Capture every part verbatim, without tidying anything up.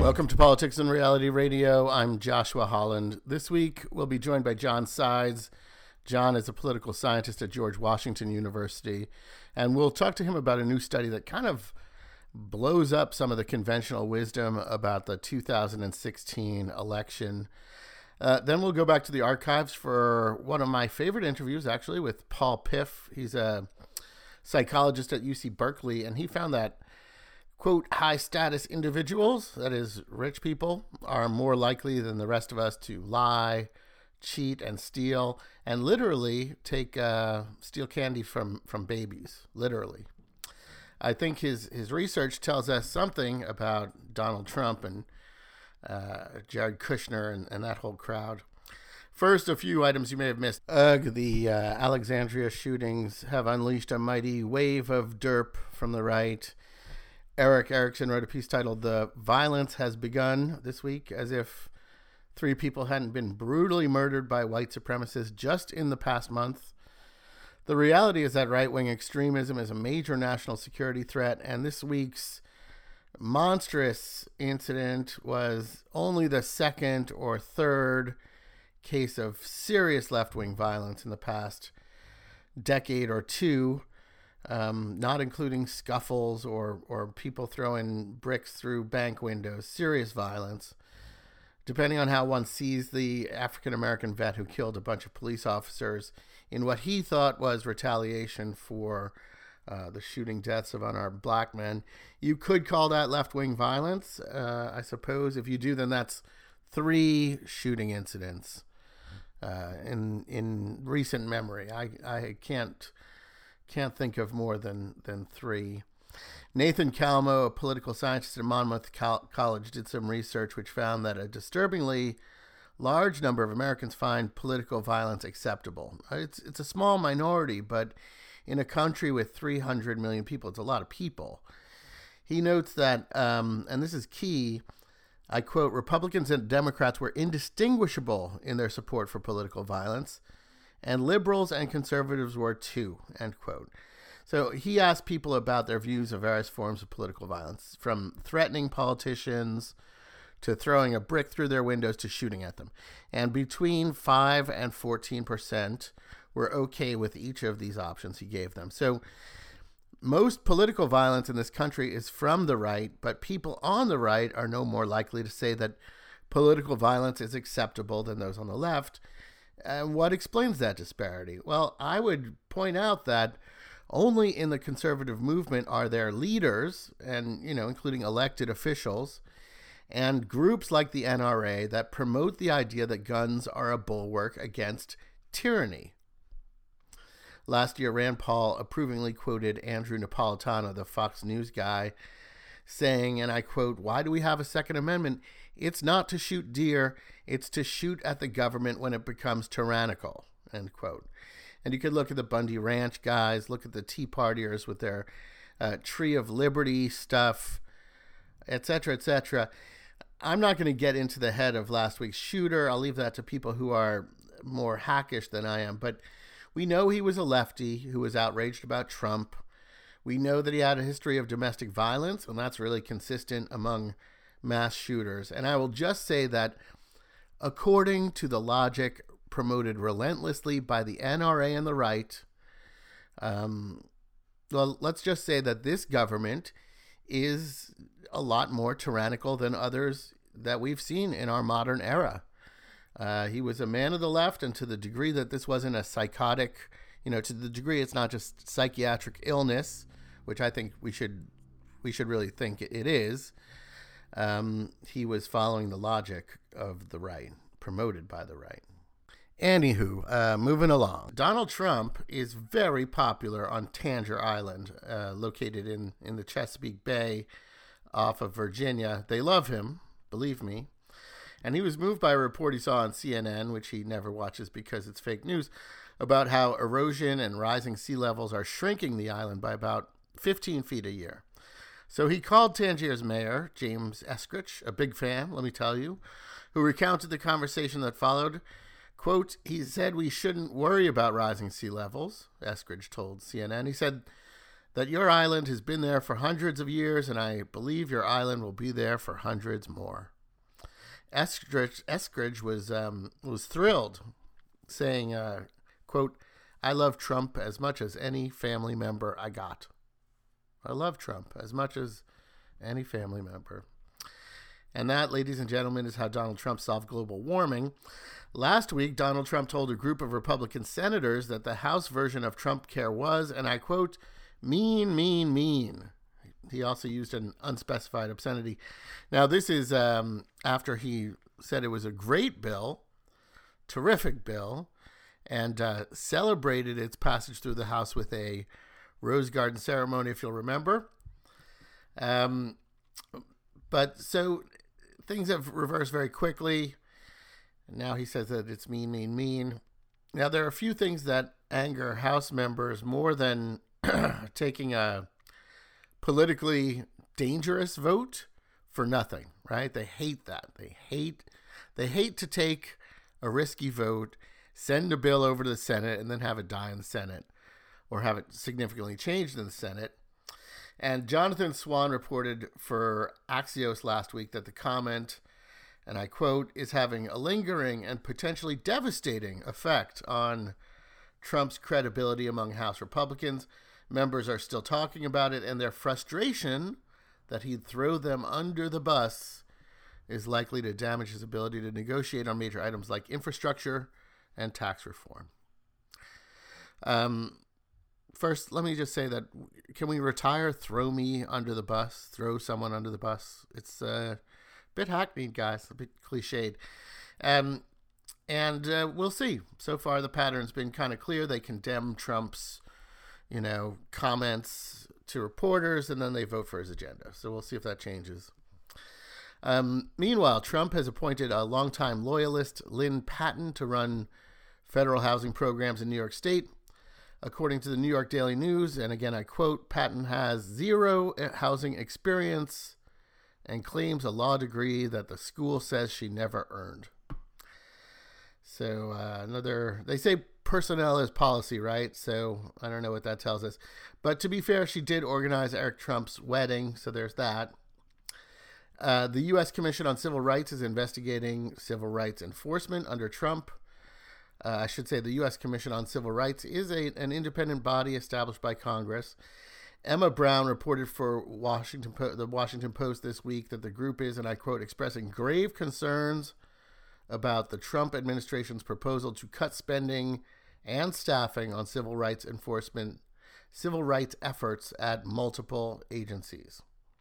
Welcome to Politics and Reality Radio. I'm Joshua Holland. This week, we'll be joined by John Sides. John is a political scientist at George Washington University, and we'll talk to him about a new study that kind of blows up some of the conventional wisdom about the two thousand sixteen election. Uh, then we'll go back to the archives for one of my favorite interviews, actually, with Paul Piff. He's a psychologist at U C Berkeley, and he found that, quote, high-status individuals, that is, rich people, are more likely than the rest of us to lie, cheat, and steal, and literally take uh, steal candy from, from babies, literally. I think his, his research tells us something about Donald Trump and uh, Jared Kushner and, and that whole crowd. First, a few items you may have missed. Ugh, the uh, Alexandria shootings have unleashed a mighty wave of derp from the right. Eric Erickson wrote a piece titled "The Violence Has Begun" this week, as if three people hadn't been brutally murdered by white supremacists just in the past month. The reality is that right-wing extremism is a major national security threat, and this week's monstrous incident was only the second or third case of serious left-wing violence in the past decade or two, um, not including scuffles or, or people throwing bricks through bank windows, serious violence. Depending on how one sees the African-American vet who killed a bunch of police officers in what he thought was retaliation for uh, the shooting deaths of unarmed black men, you could call that left-wing violence. Uh, I suppose if you do, then that's three shooting incidents uh, in in recent memory. I, I can't can't think of more than, than three. Nathan Calmo, a political scientist at Monmouth College, did some research which found that a disturbingly large number of Americans find political violence acceptable. It's it's a small minority, but in a country with three hundred million people, it's a lot of people. He notes that, um, and this is key, I quote, Republicans and Democrats were indistinguishable in their support for political violence, and liberals and conservatives were too, end quote. So he asked people about their views of various forms of political violence, from threatening politicians to throwing a brick through their windows to shooting at them. And between five and fourteen percent were okay with each of these options he gave them. So most political violence in this country is from the right, but people on the right are no more likely to say that political violence is acceptable than those on the left. And what explains that disparity? Well, I would point out that only in the conservative movement are there leaders, and, you know, including elected officials, and groups like the N R A that promote the idea that guns are a bulwark against tyranny. Last year, Rand Paul approvingly quoted Andrew Napolitano, the Fox News guy, saying, and I quote, "Why do we have a Second Amendment? It's not to shoot deer, it's to shoot at the government when it becomes tyrannical," end quote. And you could look at the Bundy Ranch guys, look at the Tea Partiers with their uh, Tree of Liberty stuff, et cetera, et cetera. I'm not going to get into the head of last week's shooter. I'll leave that to people who are more hackish than I am. But we know he was a lefty who was outraged about Trump. We know that he had a history of domestic violence, and that's really consistent among mass shooters. And I will just say that according to the logic promoted relentlessly by the N R A and the right, um, well, let's just say that this government is a lot more tyrannical than others that we've seen in our modern era. Uh, he was a man of the left, and to the degree that this wasn't a psychotic, you know, to the degree it's not just psychiatric illness, which I think we should we should really think it is, um, he was following the logic of the right, promoted by the right. Anywho, uh, moving along. Donald Trump is very popular on Tanger Island, uh, located in, in the Chesapeake Bay off of Virginia. They love him, believe me. And he was moved by a report he saw on C N N, which he never watches because it's fake news, about how erosion and rising sea levels are shrinking the island by about fifteen feet a year. So he called Tanger's mayor, James Eskridge, a big fan, let me tell you, who recounted the conversation that followed. Quote, he said we shouldn't worry about rising sea levels, Eskridge told C N N. He said that your island has been there for hundreds of years, and I believe your island will be there for hundreds more. Eskridge, Eskridge was um, was thrilled, saying, uh, quote, I love Trump as much as any family member I got. I love Trump as much as any family member. And that, ladies and gentlemen, is how Donald Trump solved global warming. Last week, Donald Trump told a group of Republican senators that the House version of Trump Care was, and I quote, mean, mean, mean. He also used an unspecified obscenity. Now, this is um, after he said it was a great bill, terrific bill, and uh, celebrated its passage through the House with a Rose Garden ceremony, if you'll remember. Um, but so things have reversed very quickly. Now he says that it's mean, mean, mean. Now, there are a few things that anger House members more than taking a politically dangerous vote for nothing, right? They hate that. They hate, they hate to take a risky vote, send a bill over to the Senate, and then have it die in the Senate or have it significantly changed in the Senate. And Jonathan Swan reported for Axios last week that the comment, and I quote, is having a lingering and potentially devastating effect on Trump's credibility among House Republicans. Members are still talking about it, and their frustration that he'd throw them under the bus is likely to damage his ability to negotiate on major items like infrastructure and tax reform. Um, first, let me just say that, can we retire throw me under the bus, throw someone under the bus? It's a bit hackneyed, guys, a bit cliched. Um, and uh, we'll see. So far, the pattern's been kind of clear. They condemn Trump's you know, comments to reporters, and then they vote for his agenda. So we'll see if that changes. Um, meanwhile, Trump has appointed a longtime loyalist, Lynn Patton, to run federal housing programs in New York State. According to the New York Daily News, and again I quote, Patton has zero housing experience and claims a law degree that the school says she never earned. So uh, another, they say personnel is policy, right? So I don't know what that tells us. But to be fair, she did organize Eric Trump's wedding, so there's that. Uh, the U S Commission on Civil Rights is investigating civil rights enforcement under Trump. Uh, I should say the U S Commission on Civil Rights is a, an independent body established by Congress. Emma Brown reported for Washington po- the Washington Post this week that the group is, and I quote, expressing grave concerns about the Trump administration's proposal to cut spending and staffing on civil rights enforcement, civil rights efforts at multiple agencies.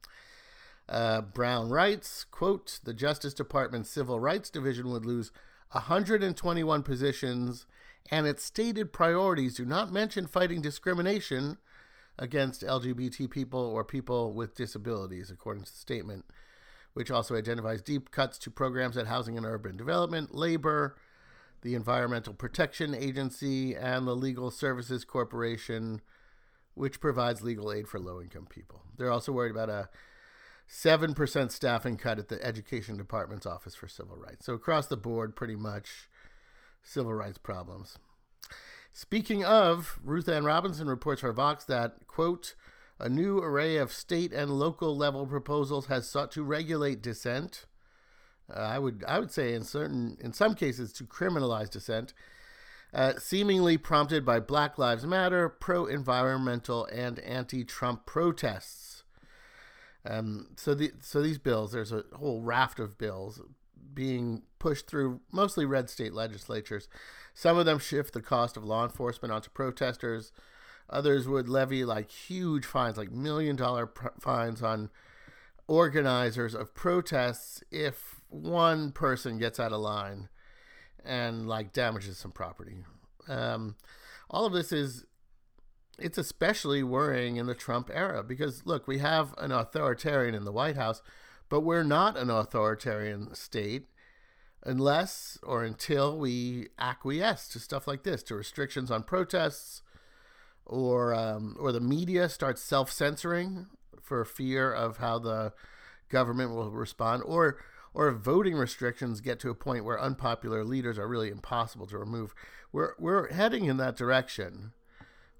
Uh, Brown writes, quote, the Justice Department's Civil Rights Division would lose one hundred twenty-one positions, and its stated priorities do not mention fighting discrimination against L G B T people or people with disabilities, according to the statement, which also identifies deep cuts to programs at Housing and Urban Development, Labor, the Environmental Protection Agency, and the Legal Services Corporation, which provides legal aid for low-income people. They're also worried about a seven percent staffing cut at the Education Department's Office for Civil Rights. So across the board, pretty much civil rights problems. Speaking of, Ruth Ann Robinson reports for Vox that, quote, a new array of state and local level proposals has sought to regulate dissent. Uh, I would I would say in certain in some cases to criminalize dissent, uh, seemingly prompted by Black Lives Matter, pro-environmental, and anti-Trump protests. Um, so the so these bills, there's a whole raft of bills being pushed through mostly red state legislatures. Some of them shift the cost of law enforcement onto protesters. Others would levy like huge fines, like million dollar pr- fines on organizers of protests if one person gets out of line and like damages some property. Um, all of this is, it's especially worrying in the Trump era because, look, we have an authoritarian in the White House, but we're not an authoritarian state unless or until we acquiesce to stuff like this, to restrictions on protests, or um, or the media starts self-censoring for fear of how the government will respond, or or if voting restrictions get to a point where unpopular leaders are really impossible to remove. We're we're heading in that direction.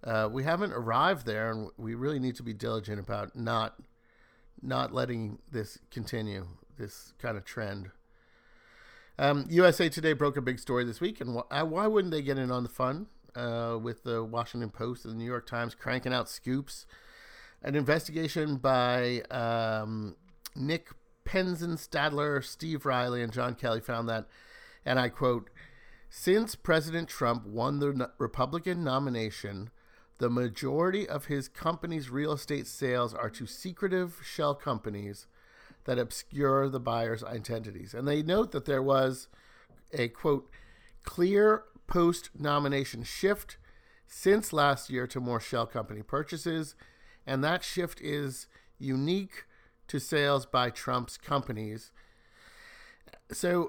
uh, we haven't arrived there, and we really need to be diligent about not not letting this continue, this kind of trend. Um, U S A Today broke a big story this week, and wh- why wouldn't they get in on the fun uh, with the Washington Post and the New York Times cranking out scoops? An investigation by um, Nick Penzenstadler, Steve Riley, and John Kelly found that, and I quote, "Since President Trump won the Republican nomination, the majority of his company's real estate sales are to secretive shell companies that obscure the buyer's identities." And they note that there was a, quote, "clear post-nomination shift since last year to more shell company purchases, and that shift is unique to sales by Trump's companies." So,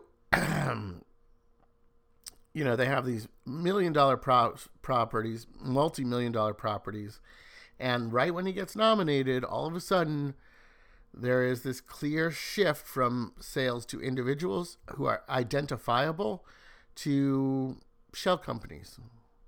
you know, they have these million-dollar pro- properties, multi-million dollar properties, and right when he gets nominated, all of a sudden, there is this clear shift from sales to individuals who are identifiable to shell companies.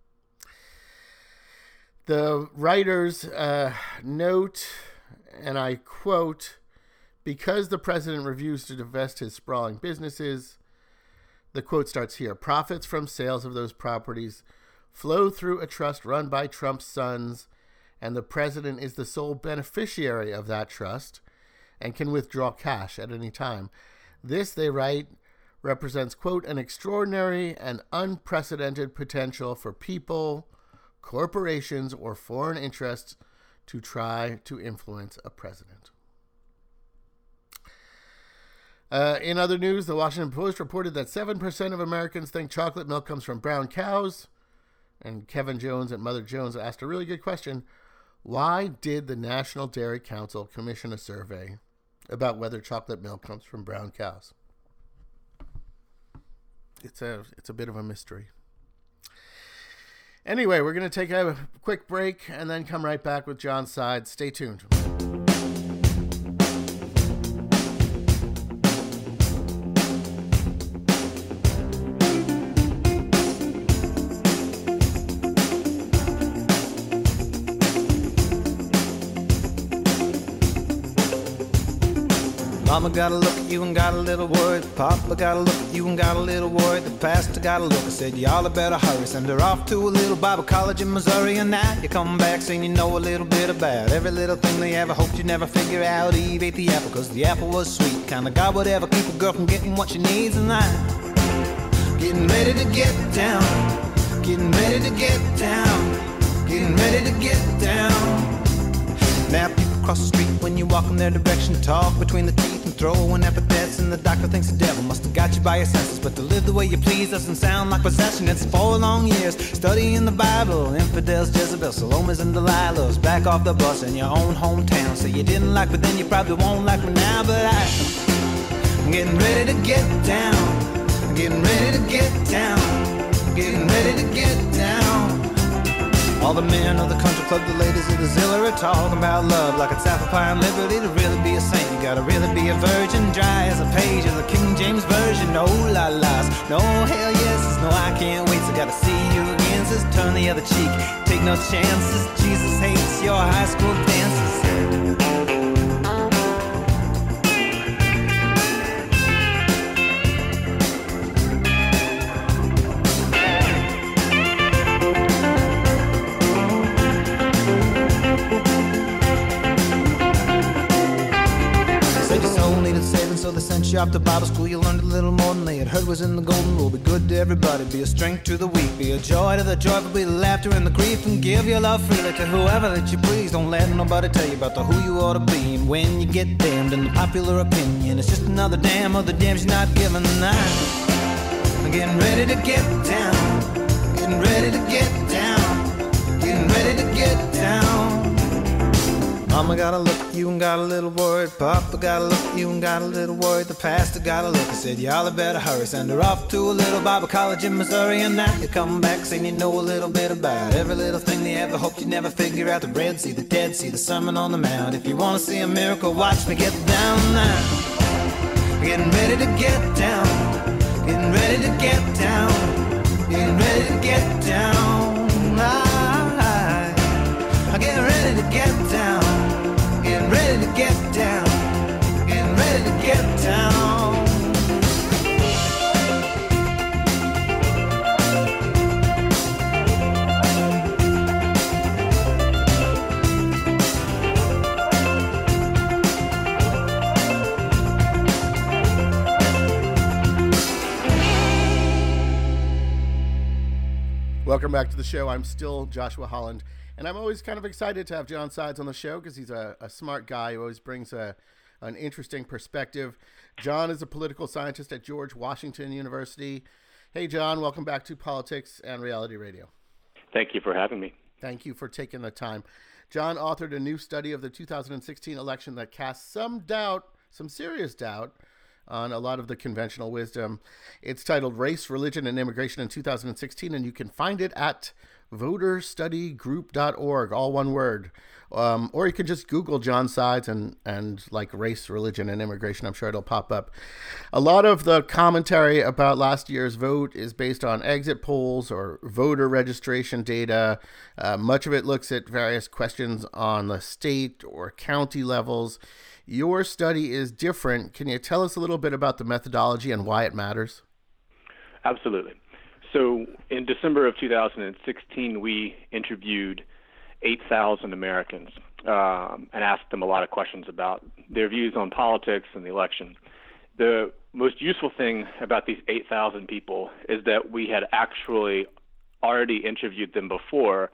The writers uh, note, and I quote, "Because the president refused to divest his sprawling businesses," the quote starts here, "profits from sales of those properties flow through a trust run by Trump's sons, and the president is the sole beneficiary of that trust and can withdraw cash at any time. This," they write, "represents, quote, an extraordinary and unprecedented potential for people, corporations, or foreign interests to try to influence a president." Uh, in other news, the Washington Post reported that seven percent of Americans think chocolate milk comes from brown cows. And Kevin Jones at Mother Jones asked a really good question. Why did the National Dairy Council commission a survey about whether chocolate milk comes from brown cows? It's a, it's a bit of a mystery. Anyway, we're going to take a quick break and then come right back with John's side. Stay tuned. Mama got a look at you and got a little worried. Papa got a look at you and got a little worried. The pastor got a look and said, y'all had better hurry. Send her off to a little Bible college in Missouri. And now you come back saying you know a little bit about every little thing they ever hoped you'd never figure out. Eve ate the apple because the apple was sweet. Kind of God would ever keep a girl from getting what she needs. And I'm getting ready to get down. Getting ready to get down. Getting ready to get down. Now people cross the street when you walk in their direction, talk between the teeth and throwing epithets, and the doctor thinks the devil must have got you by your senses. But to live the way you please doesn't sound like possession. It's four long years studying the Bible, infidels, Jezebel, Salomes, and Delilahs. Back off the bus in your own hometown. Say you didn't like me then, you probably won't like me now. But I, I'm getting ready to get down. I'm getting ready to get down. I'm getting ready to get down. All the men of the country club, the ladies of the Zilla are talking about love like it's apple pie and liberty. To really be a saint, you gotta really be a virgin. Dry as a page of the King James Version. No la las, no hell yeses, no I can't wait. So gotta see you again, sis, turn the other cheek. Take no chances, Jesus hates your high school dances. So they sent you off to Bible school. You learned a little more than they had heard was in the golden rule. Be good to everybody, be a strength to the weak, be a joy to the joyful, be the laughter and the grief, and give your love freely to whoever that you please. Don't let nobody tell you about the who you ought to be. And when you get damned in the popular opinion, it's just another damn of the damns you're not giving. I'm getting ready to get down. Getting ready to get down. Getting ready to get down. Mama got a look at you and got a little worried. Papa got a look at you and got a little worried. The pastor got a look and said, y'all had better hurry. Send her off to a little Bible college in Missouri. And now you come back saying you know a little bit about every little thing they ever hoped you'd never figure out. The Red Sea, the Dead Sea, the Sermon on the Mount. If you want to see a miracle, watch me get down now. Getting ready to get down. Getting ready to get down. Getting ready to get down. I Welcome back to the show. I'm still Joshua Holland, and I'm always kind of excited to have John Sides on the show because he's a, a smart guy who always brings a an interesting perspective. John is a political scientist at George Washington University. Hey, John, welcome back to Politics and Reality Radio. Thank you for having me. Thank you for taking the time. John authored a new study of the two thousand sixteen election that casts some doubt, some serious doubt, on a lot of the conventional wisdom. It's titled Race, Religion, and Immigration in two thousand sixteen, and you can find it at voter study group dot org, all one word. Um, or you can just Google John Sides and, and like race, religion, and immigration. I'm sure it'll pop up. A lot of the commentary about last year's vote is based on exit polls or voter registration data. Uh, much of it looks at various questions on the state or county levels. Your study is different. Can you tell us a little bit about the methodology and why it matters? Absolutely. So in December of two thousand sixteen, we interviewed eight thousand Americans um, and asked them a lot of questions about their views on politics and the election. The most useful thing about these eight thousand people is that we had actually already interviewed them before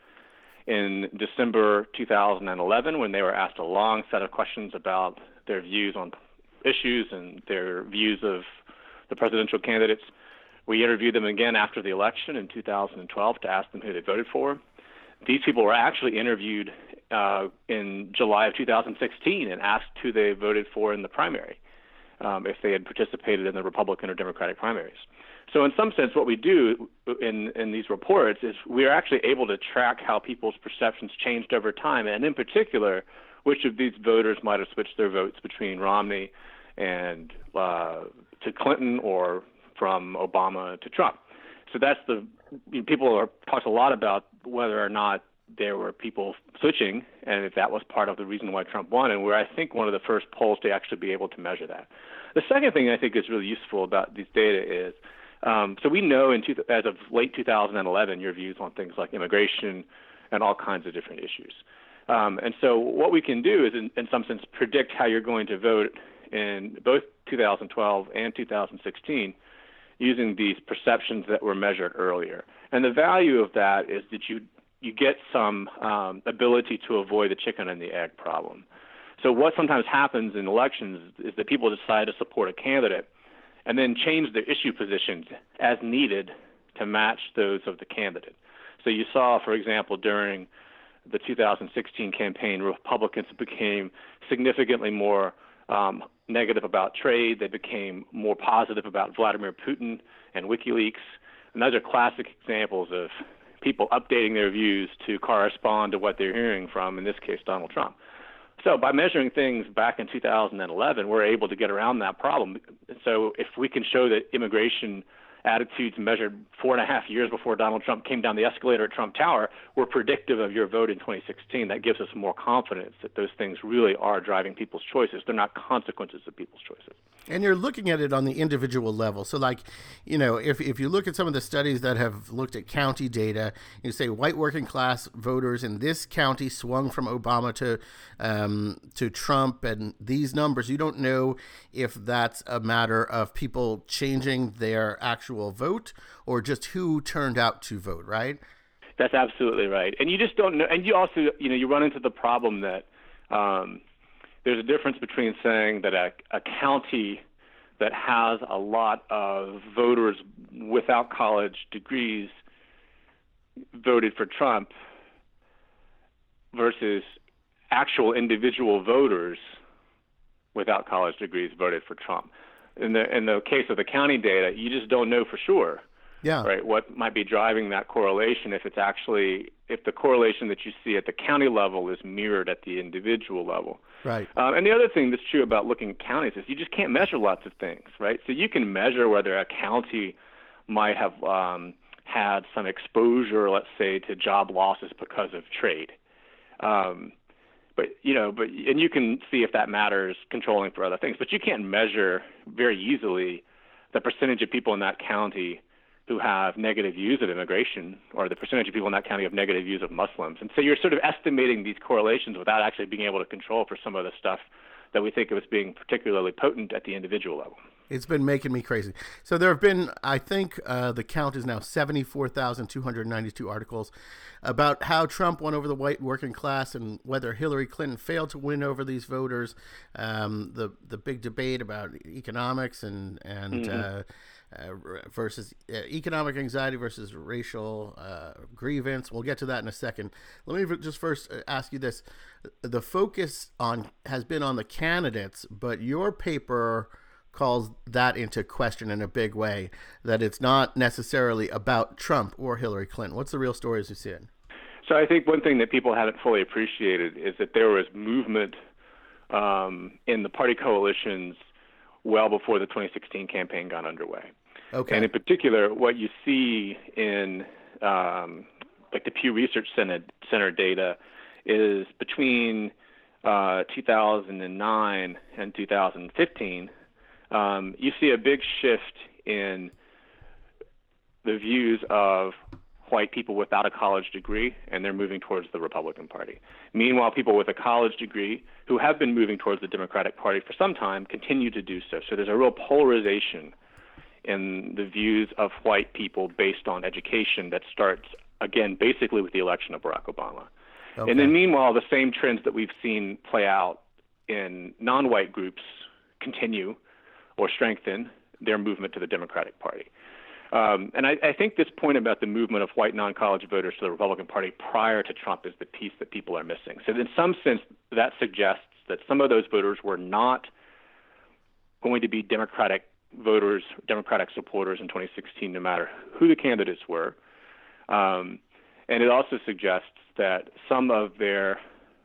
in December two thousand eleven when they were asked a long set of questions about their views on issues and their views of the presidential candidates. We interviewed them again after the election in two thousand twelve to ask them who they voted for. These people were actually interviewed uh, in July of two thousand sixteen and asked who they voted for in the primary, um, if they had participated in the Republican or Democratic primaries. So in some sense, what we do in, in these reports is we are actually able to track how people's perceptions changed over time, and in particular, which of these voters might have switched their votes between Romney and uh, to Clinton or from Obama to Trump. So that's the you know, people are talked a lot about whether or not there were people switching, and if that was part of the reason why Trump won, and we're, I think, one of the first polls to actually be able to measure that. The second thing I think is really useful about these data is, um, so we know in two, as of late two thousand eleven, your views on things like immigration and all kinds of different issues. Um, and so what we can do is, in, in some sense, predict how you're going to vote in both two thousand twelve and two thousand sixteen using these perceptions that were measured earlier. And the value of that is that you you get some um, ability to avoid the chicken and the egg problem. So what sometimes happens in elections is that people decide to support a candidate and then change their issue positions as needed to match those of the candidate. So you saw, for example, during the two thousand sixteen campaign, Republicans became significantly more um, negative about trade. They became more positive about Vladimir Putin and WikiLeaks. And those are classic examples of people updating their views to correspond to what they're hearing from, in this case, Donald Trump. So by measuring things back in two thousand eleven, we're able to get around that problem. So if we can show that immigration attitudes measured four and a half years before Donald Trump came down the escalator at Trump Tower were predictive of your vote in twenty sixteen, that gives us more confidence that those things really are driving people's choices. They're not consequences of people's choices. And you're looking at it on the individual level. So like, you know, if, if you look at some of the studies that have looked at county data, you say white working class voters in this county swung from Obama to um, to Trump, and these numbers, you don't know if that's a matter of people changing their actual vote or just who turned out to vote, right? That's absolutely right. And you just don't know. And you also, you know, you run into the problem that um, there's a difference between saying that a, a county that has a lot of voters without college degrees voted for Trump versus actual individual voters without college degrees voted for Trump. In the in the case of the county data, you just don't know for sure. Yeah. Right. What might be driving that correlation? If it's actually if the correlation that you see at the county level is mirrored at the individual level. Right. Um, and the other thing that's true about looking at counties is you just can't measure lots of things. Right. So you can measure whether a county might have um, had some exposure, let's say, to job losses because of trade. Um, But, you know, but and you can see if that matters controlling for other things. But you can't measure very easily the percentage of people in that county who have negative views of immigration, or the percentage of people in that county have negative views of Muslims. And so you're sort of estimating these correlations without actually being able to control for some of the stuff that we think of as being particularly potent at the individual level. It's been making me crazy. So there have been, I think uh, the count is now seventy-four thousand two hundred ninety-two articles about how Trump won over the white working class and whether Hillary Clinton failed to win over these voters. Um, the the big debate about economics and and mm-hmm. uh, uh, versus uh, economic anxiety versus racial uh, grievance. We'll get to that in a second. Let me just first ask you this: the focus on has been on the candidates, but your paper calls that into question in a big way, that it's not necessarily about Trump or Hillary Clinton. What's the real story as you see it? So I think one thing that people haven't fully appreciated is that there was movement um, in the party coalitions well before the twenty sixteen campaign got underway. Okay. And in particular, what you see in um, like the Pew Research Center, Center data is between uh, two thousand nine and two thousand fifteen, Um, you see a big shift in the views of white people without a college degree, and they're moving towards the Republican Party. Meanwhile, people with a college degree who have been moving towards the Democratic Party for some time continue to do so. So there's a real polarization in the views of white people based on education that starts, again, basically with the election of Barack Obama. Okay. And then meanwhile, the same trends that we've seen play out in non-white groups continue or strengthen their movement to the Democratic Party. Um, and I, I think this point about the movement of white non-college voters to the Republican Party prior to Trump is the piece that people are missing. So in some sense, that suggests that some of those voters were not going to be Democratic voters, Democratic supporters in twenty sixteen, no matter who the candidates were. Um, and it also suggests that some of their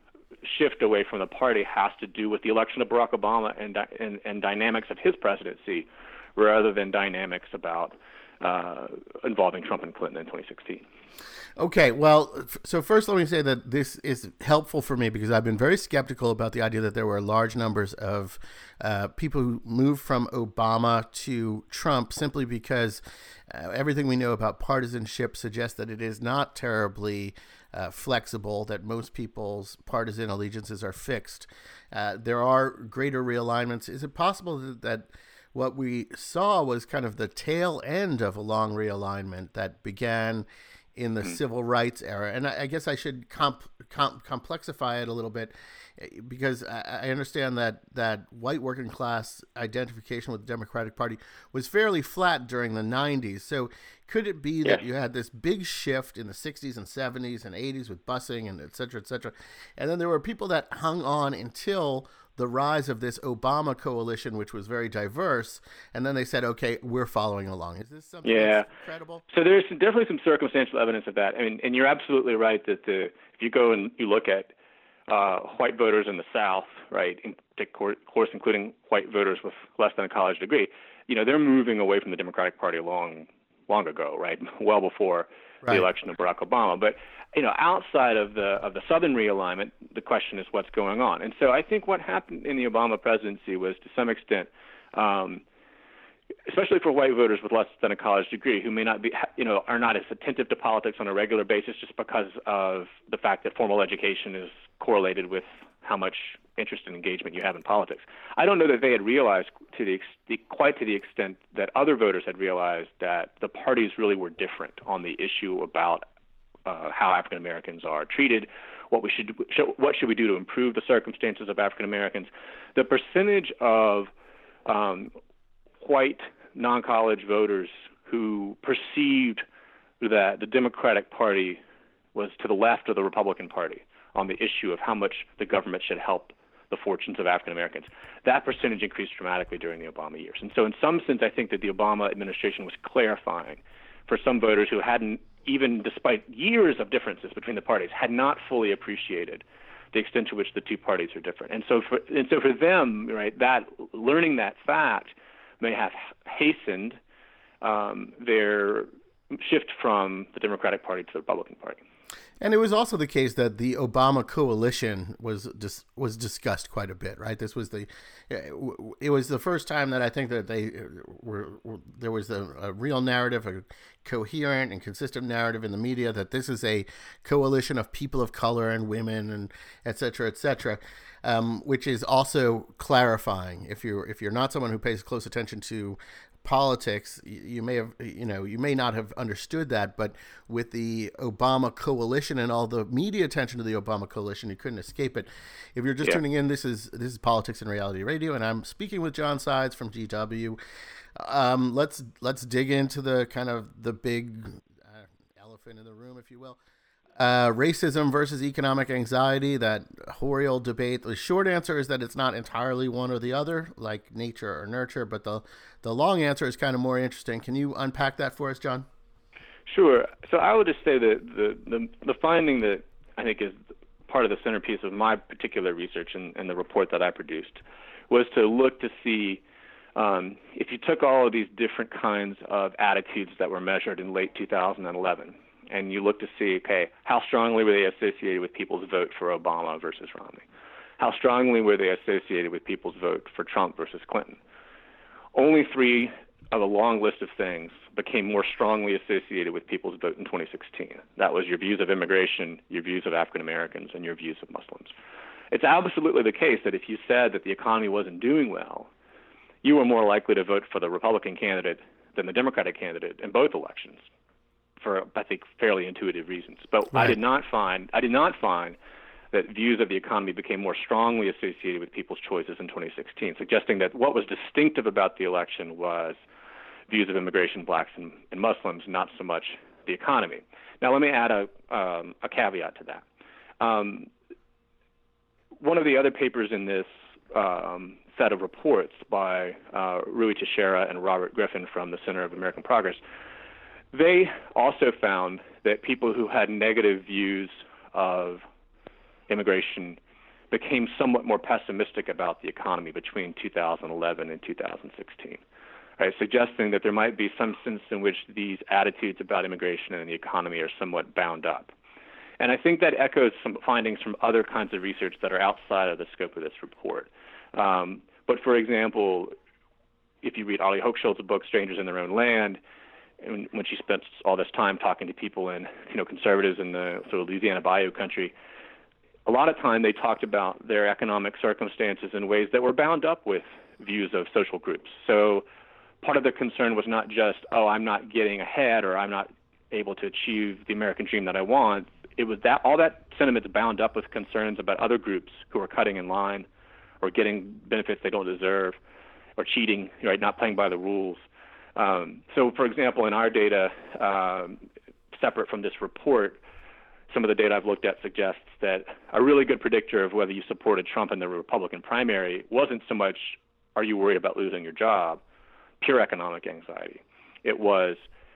shift away from the party has to do with the election of Barack Obama and, and, and dynamics of his presidency rather than dynamics about uh, involving Trump and Clinton in twenty sixteen. Okay, well, so first let me say that this is helpful for me because I've been very skeptical about the idea that there were large numbers of uh, people who moved from Obama to Trump simply because uh, everything we know about partisanship suggests that it is not terribly uh, flexible, that most people's partisan allegiances are fixed. Uh, there are greater realignments. Is it possible that, that what we saw was kind of the tail end of a long realignment that began in the civil rights era? And I, I guess I should comp, comp, complexify it a little bit because I, I understand that, that white working class identification with the Democratic Party was fairly flat during the nineties. So could it be that yeah. you had this big shift in the sixties and seventies and eighties with busing and et cetera, et cetera, and then there were people that hung on until the rise of this Obama coalition, which was very diverse, and then they said, okay, we're following along. Is this something yeah. that's credible? So there's definitely some circumstantial evidence of that. I mean, and you're absolutely right that the, if you go and you look at uh, white voters in the South, right, in, of course, including white voters with less than a college degree, you know, they're moving away from the Democratic Party long, long ago, right, well before right. the election of Barack Obama. But you know, outside of the of the Southern realignment, the question is what's going on. And so I think what happened in the Obama presidency was, to some extent, um, especially for white voters with less than a college degree, who may not be, you know, are not as attentive to politics on a regular basis, just because of the fact that formal education is correlated with how much interest and engagement you have in politics. I don't know that they had realized to the, ex- quite to the extent that other voters had realized that the parties really were different on the issue about Uh, how African Americans are treated, what we should, what should we do to improve the circumstances of African Americans. The percentage of um, white non-college voters who perceived that the Democratic Party was to the left of the Republican Party on the issue of how much the government should help the fortunes of African Americans, that percentage increased dramatically during the Obama years. And so in some sense, I think that the Obama administration was clarifying for some voters who hadn't, even despite years of differences between the parties, had not fully appreciated the extent to which the two parties are different. And so for, and so for them, right, that learning that fact may have hastened um, their shift from the Democratic Party to the Republican Party. And it was also the case that the Obama coalition was dis- was discussed quite a bit, right? This was the it was the first time that I think that they were, were there was a, a real narrative, a coherent and consistent narrative in the media that this is a coalition of people of color and women and et cetera, et cetera, um, which is also clarifying. If you're if you're not someone who pays close attention to politics, you may have, you know, you may not have understood that, but with the Obama coalition and all the media attention to the Obama coalition, you couldn't escape it. If you're just yeah. tuning in, this is this is Politics and Reality Radio, and I'm speaking with John Sides from G W. Um, let's let's dig into the kind of the big uh, elephant in the room, if you will. Uh, racism versus economic anxiety, that hoary old debate. The short answer is that it's not entirely one or the other, like nature or nurture, but the the long answer is kind of more interesting. Can you unpack that for us, John? Sure. So I would just say that the, the, the finding that I think is part of the centerpiece of my particular research and, and the report that I produced was to look to see um, if you took all of these different kinds of attitudes that were measured in late two thousand eleven, and you look to see, okay, how strongly were they associated with people's vote for Obama versus Romney? How strongly were they associated with people's vote for Trump versus Clinton? Only three of a long list of things became more strongly associated with people's vote in twenty sixteen. That was your views of immigration, your views of African Americans, and your views of Muslims. It's absolutely the case that if you said that the economy wasn't doing well, you were more likely to vote for the Republican candidate than the Democratic candidate in both elections, for, I think, fairly intuitive reasons. But right. I did not find I did not find that views of the economy became more strongly associated with people's choices in twenty sixteen, suggesting that what was distinctive about the election was views of immigration, blacks, and, and Muslims, not so much the economy. Now, let me add a, um, a caveat to that. Um, one of the other papers in this um, set of reports by uh, Rui Teixeira and Robert Griffin from the Center of American Progress, they also found that people who had negative views of immigration became somewhat more pessimistic about the economy between two thousand eleven and two thousand sixteen, right? Suggesting that there might be some sense in which these attitudes about immigration and the economy are somewhat bound up. And I think that echoes some findings from other kinds of research that are outside of the scope of this report. Um, but for example, if you read Ali Hochschild's book, Strangers in Their Own Land, and when she spent all this time talking to people in, you know, conservatives in the sort of Louisiana Bayou country, a lot of time they talked about their economic circumstances in ways that were bound up with views of social groups. So part of the concern was not just, oh, I'm not getting ahead or I'm not able to achieve the American dream that I want. It was that all that sentiment is bound up with concerns about other groups who are cutting in line or getting benefits they don't deserve or cheating, right, not playing by the rules. Um, so, for example, in our data, um, separate from this report, some of the data I've looked at suggests that a really good predictor of whether you supported Trump in the Republican primary wasn't so much, are you worried about losing your job, pure economic anxiety. It was,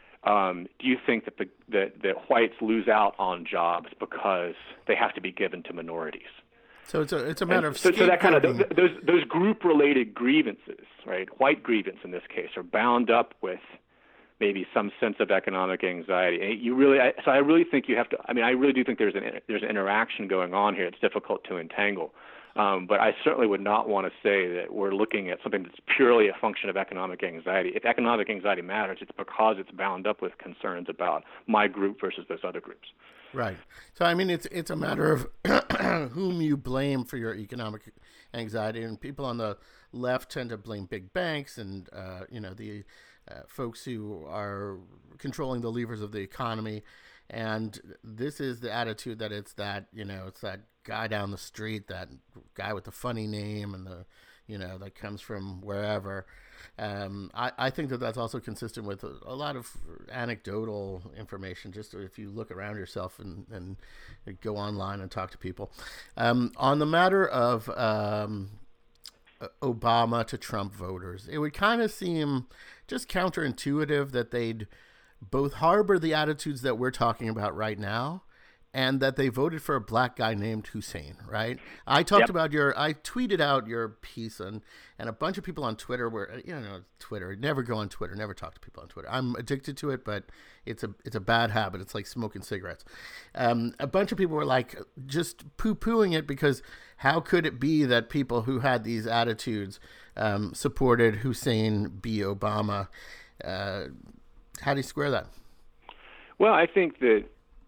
um, do you think that the that, that whites lose out on jobs because they have to be given to minorities? So it's a it's a matter and of so, so that kind of those those group related grievances, right? White grievance in this case are bound up with maybe some sense of economic anxiety. And you really, I, so I really think you have to. I mean, I really do think there's an there's an interaction going on here. It's difficult to entangle, um, but I certainly would not want to say that we're looking at something that's purely a function of economic anxiety. If economic anxiety matters, it's because it's bound up with concerns about my group versus those other groups. Right. So, I mean, it's it's a matter of whom you blame for your economic anxiety. And people on the left tend to blame big banks and, uh, you know, the uh, folks who are controlling the levers of the economy. And this is the attitude that it's that, you know, it's that guy down the street, that guy with the funny name and the, you know, that comes from wherever. Um, I, I think that that's also consistent with a, a lot of anecdotal information, just if you look around yourself and, and go online and talk to people. Um, on the matter of um, Obama to Trump voters, it would kind of seem just counterintuitive that they'd both harbor the attitudes that we're talking about right now and that they voted for a black guy named Hussein, right? I talked yep. about your, I tweeted out your piece, and, and a bunch of people on Twitter were, you know, Twitter, never go on Twitter, never talk to people on Twitter. I'm addicted to it, but it's a it's a bad habit. It's like smoking cigarettes. Um, a bunch of people were like just poo-pooing it because how could it be that people who had these attitudes um, supported Hussein b. Obama? Uh, how do you square that? Well, I think that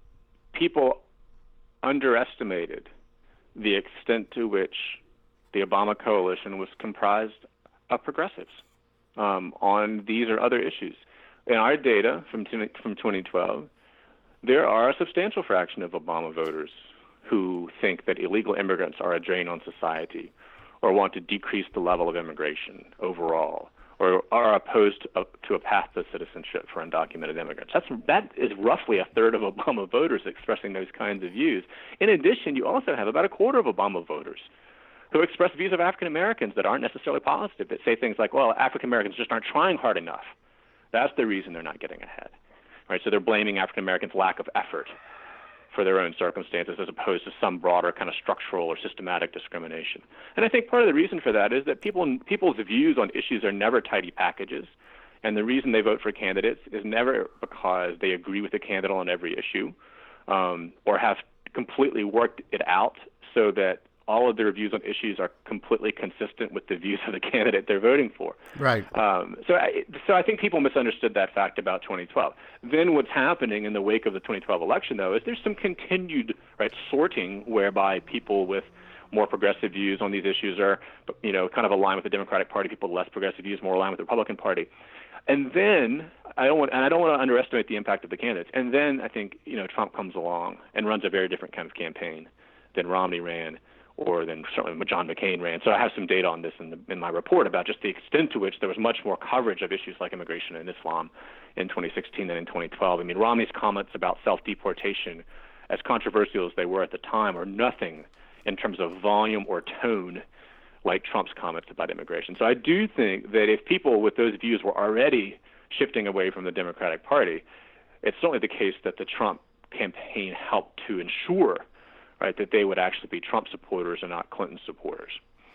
people underestimated the extent to which the Obama coalition was comprised of progressives um, on these or other issues. In our data from from twenty twelve, there are a substantial fraction of Obama voters who think that illegal immigrants are a drain on society or want to decrease the level of immigration overall, or are opposed to a, to a path to citizenship for undocumented immigrants. That's, that is roughly a third of Obama voters expressing those kinds of views. In addition, you also have about a quarter of Obama voters who express views of African Americans that aren't necessarily positive, that say things like, well, African Americans just aren't trying hard enough. That's the reason they're not getting ahead. Right? So they're blaming African Americans' lack of effort for their own circumstances as opposed to some broader kind of structural or systematic discrimination. And I think part of the reason for that is that people people's views on issues are never tidy packages. And the reason they vote for candidates is never because they agree with the candidate on every issue um, or have completely worked it out so that all of their views on issues are completely consistent with the views of the candidate they're voting for. Right. Um, so, I, so I think people misunderstood that fact about twenty twelve. Then what's happening in the wake of the twenty twelve election, though, is there's some continued right sorting whereby people with more progressive views on these issues are, you know, kind of aligned with the Democratic Party. People with less progressive views more aligned with the Republican Party. And then I don't want, and I don't want to underestimate the impact of the candidates. And then I think, you know, Trump comes along and runs a very different kind of campaign than Romney ran, or then certainly John McCain ran. So I have some data on this in, the, in my report about just the extent to which there was much more coverage of issues like immigration and Islam in twenty sixteen than in twenty twelve. I mean, Romney's comments about self-deportation, as controversial as they were at the time, are nothing in terms of volume or tone like Trump's comments about immigration. So I do think that if people with those views were already shifting away from the Democratic Party, it's certainly the case that the Trump campaign helped to ensure right, that they would actually be Trump supporters and not Clinton supporters.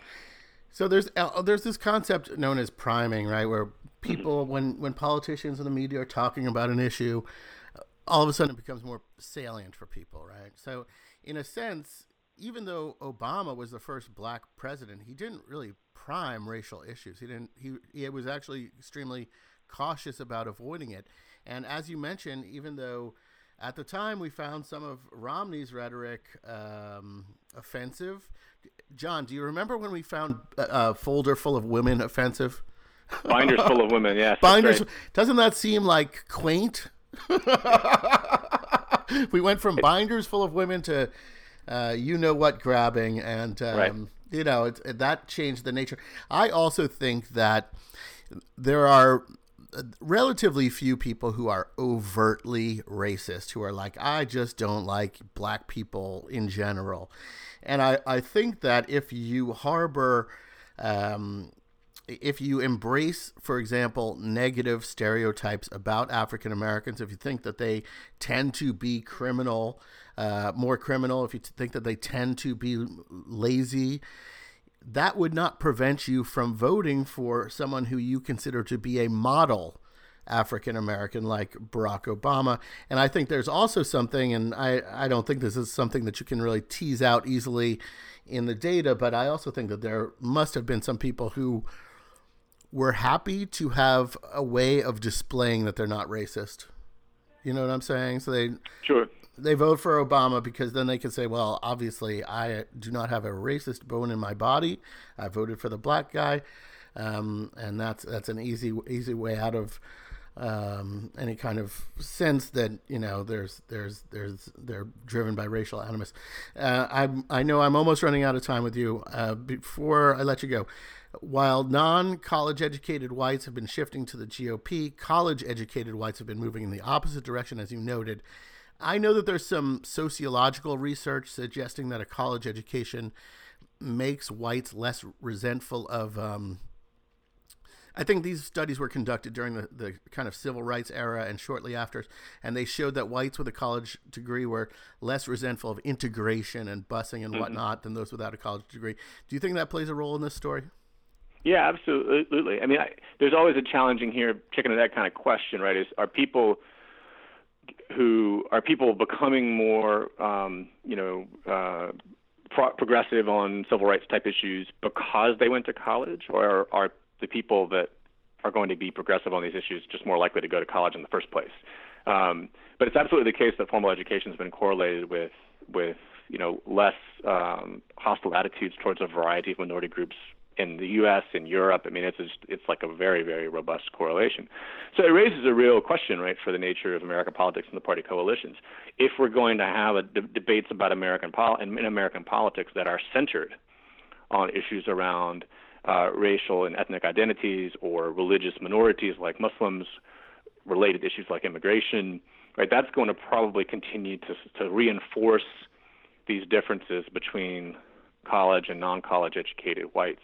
So there's uh, there's this concept known as priming, right, where people, mm-hmm. when, when politicians and the media are talking about an issue, all of a sudden it becomes more salient for people, right? So in a sense, even though Obama was the first black president, he didn't really prime racial issues. He didn't. He he was actually extremely cautious about avoiding it. And as you mentioned, even though at the time we found some of Romney's rhetoric um, offensive, John, do you remember when we found a, a folder full of women offensive? Binders full of women, yes. Binders. Doesn't that seem like quaint? We went from binders full of women to uh, you know what grabbing, and um, right. you know it, it, that changed the nature. I also think that there are relatively few people who are overtly racist, who are like, I just don't like black people in general. And I, I think that if you harbor, um, if you embrace, for example, negative stereotypes about African Americans, if you think that they tend to be criminal, uh, more criminal, if you think that they tend to be lazy, that would not prevent you from voting for someone who you consider to be a model African American like Barack Obama. And I think there's also something, and I, I don't think this is something that you can really tease out easily in the data, but I also think that there must have been some people who were happy to have a way of displaying that they're not racist. You know what I'm saying? So they sure. They vote for Obama because then they can say, well, obviously I do not have a racist bone in my body. I voted for the black guy. Um, and that's that's an easy easy way out of um, any kind of sense that, you know, there's there's there's they're driven by racial animus. Uh, I I know I'm almost running out of time with you. Uh, before I let you go, while non-college educated whites have been shifting to the G O P, college educated whites have been moving in the opposite direction, as you noted. I know that there's some sociological research suggesting that a college education makes whites less resentful of um, I think these studies were conducted during the, the kind of civil rights era and shortly after, and they showed that whites with a college degree were less resentful of integration and busing and mm-hmm. whatnot than those without a college degree. Do you think that plays a role in this story? Yeah, absolutely. I mean, I, there's always a challenging here, chicken and egg kind of question, right? Is are people who are people becoming more, um, you know, uh, pro- progressive on civil rights type issues because they went to college, or are the people that are going to be progressive on these issues just more likely to go to college in the first place? Um, but it's absolutely the case that formal education has been correlated with, with you know, less um, hostile attitudes towards a variety of minority groups in the U S, in Europe. I mean, it's just, it's like a very, very robust correlation. So it raises a real question, right, for the nature of American politics and the party coalitions. If we're going to have a de- debates about American pol- in American politics that are centered on issues around uh, racial and ethnic identities or religious minorities like Muslims, related issues like immigration, right, that's going to probably continue to to reinforce these differences between college and non-college educated whites.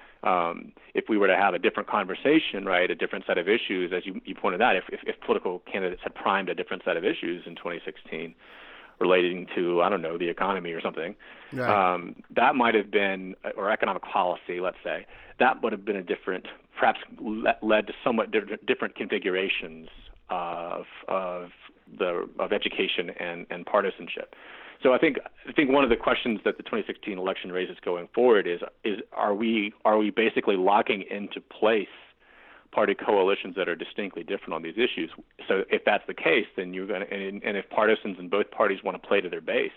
Um, if we were to have a different conversation, right, a different set of issues, as you, you pointed out, if, if, if political candidates had primed a different set of issues in twenty sixteen relating to, I don't know, the economy or something, right. um, that might have been, or economic policy, let's say, that would have been a different, perhaps le- led to somewhat different, different configurations of of the of education and, and partisanship. So I think I think one of the questions that the twenty sixteen election raises going forward is is are we are we basically locking into place party coalitions that are distinctly different on these issues? So if that's the case, then you're going to, and, and if partisans in both parties want to play to their base,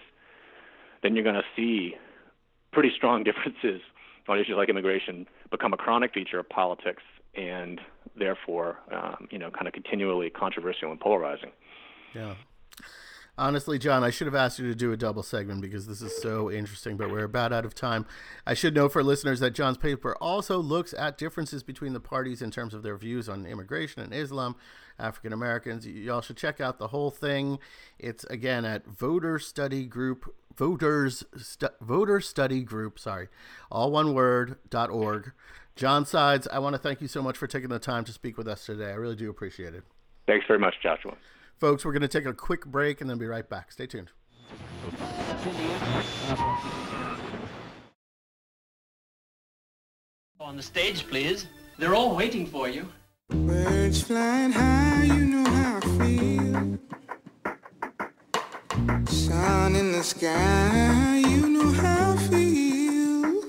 then you're going to see pretty strong differences on issues like immigration become a chronic feature of politics, and therefore, um, you know, kind of continually controversial and polarizing. Yeah. Honestly, John, I should have asked you to do a double segment because this is so interesting, but we're about out of time. I should know for listeners that John's paper also looks at differences between the parties in terms of their views on immigration and Islam, African Americans. Y'all should check out the whole thing. It's, again, at Voter Study Group, Voters, Stu, Voter Study Group, sorry, all one word, dot org. John Sides, I want to thank you so much for taking the time to speak with us today. I really do appreciate it. Thanks very much, Joshua. Folks, we're going to take a quick break and then be right back. Stay tuned. On the stage, please. They're all waiting for you. Birds flying high, you know how I feel. Sun in the sky, you know how I feel.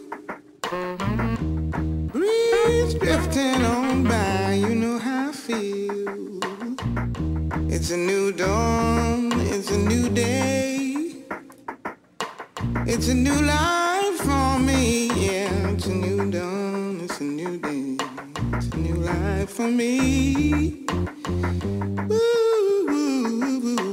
Breeze drifting on by, you know how I feel. It's a new dawn, it's a new day. It's a new life for me, yeah. It's a new dawn, it's a new day. It's a new life for me. Ooh, ooh, ooh, ooh.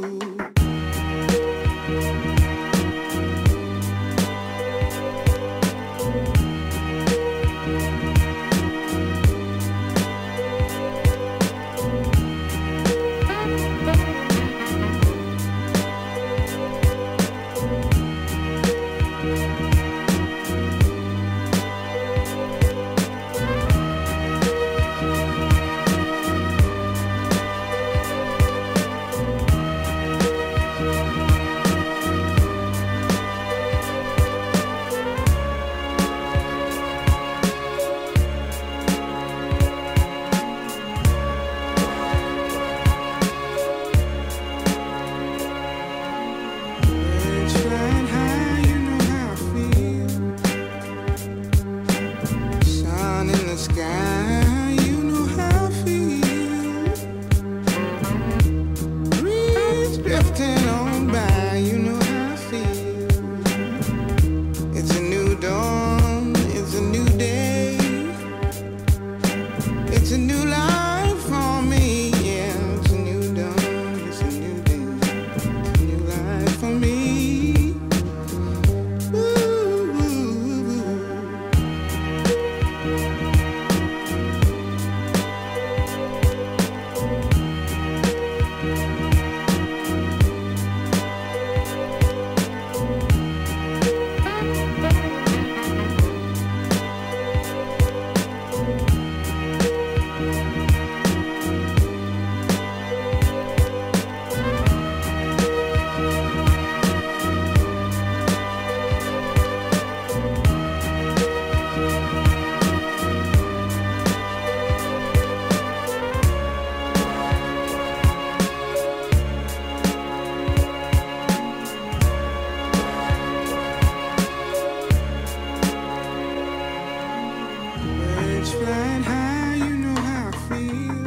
Birds flying high, you know how I feel.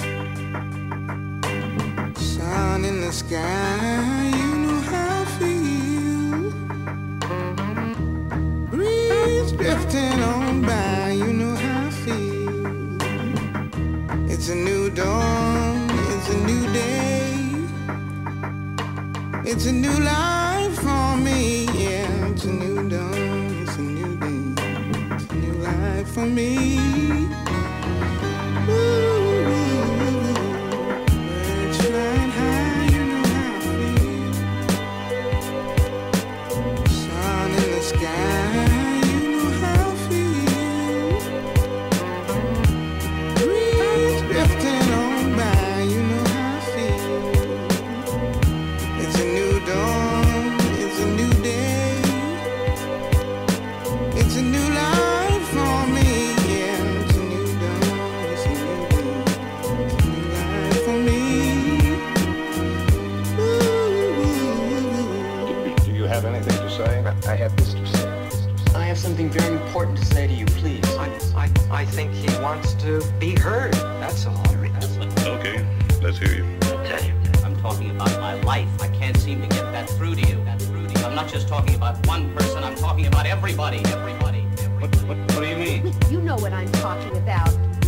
Sun in the sky, you know how I feel. Breeze drifting on by, you know how I feel. It's a new dawn, it's a new day. It's a new life for me, yeah. It's a new dawn, it's a new day. It's a new life for me. Ooh, birds flying high, you know how I feel. Sun in the sky, you know how I feel. Breeze drifting on by, you know how I feel. It's a new dawn, it's a new day. It's a new life for me, yeah. It's a new dawn, it's a new day. It's a new life for me. Ooh. Do you have anything to say? I have this to say. I have something very important to say to you, please. I, I, I think he wants to be heard. That's all. That's all. Okay, let's hear you. I'll tell you, I'm talking about my life. I can't seem to get that through to you. That through to you. I'm not just talking about one person. I'm talking about everybody. Everybody. What, what, what do you mean? You know what I'm talking about.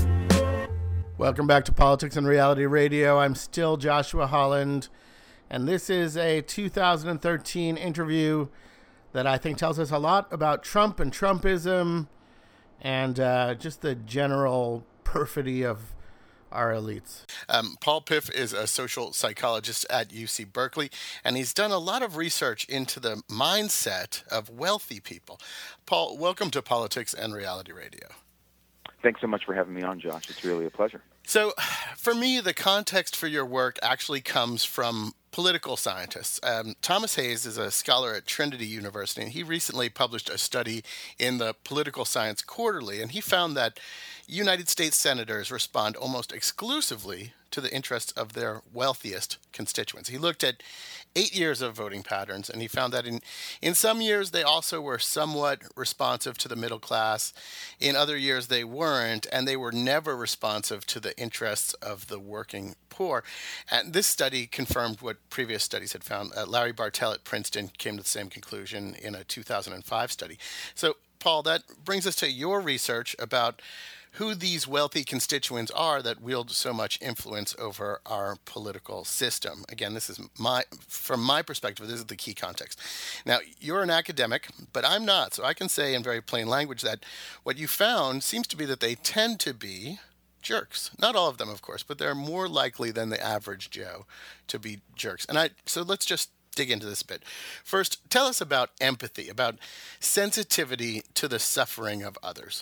Welcome back to Politics and Reality Radio. I'm still Joshua Holland, and this is a two thousand thirteen interview that I think tells us a lot about Trump and Trumpism and uh, just the general perfidy of our elites. Um, Paul Piff is a social psychologist at U C Berkeley, and he's done a lot of research into the mindset of wealthy people. Paul, welcome to Politics and Reality Radio. Thanks so much for having me on, Josh. It's really a pleasure. So, for me, the context for your work actually comes from political scientists. Um, Thomas Hayes is a scholar at Trinity University, and he recently published a study in the Political Science Quarterly, and he found that United States senators respond almost exclusively to the interests of their wealthiest constituents. He looked at eight years of voting patterns, and he found that in, in some years they also were somewhat responsive to the middle class. In other years they weren't, and they were never responsive to the interests of the working poor. And this study confirmed what previous studies had found. Uh, Larry Bartell at Princeton came to the same conclusion in a two thousand five study. So, Paul, that brings us to your research about who these wealthy constituents are that wield so much influence over our political system. Again, this is my, from my perspective, this is the key context. Now, you're an academic, but I'm not, so I can say in very plain language that what you found seems to be that they tend to be jerks. Not all of them, of course, but they're more likely than the average Joe to be jerks. And I, so let's just dig into this a bit. First, tell us about empathy, about sensitivity to the suffering of others.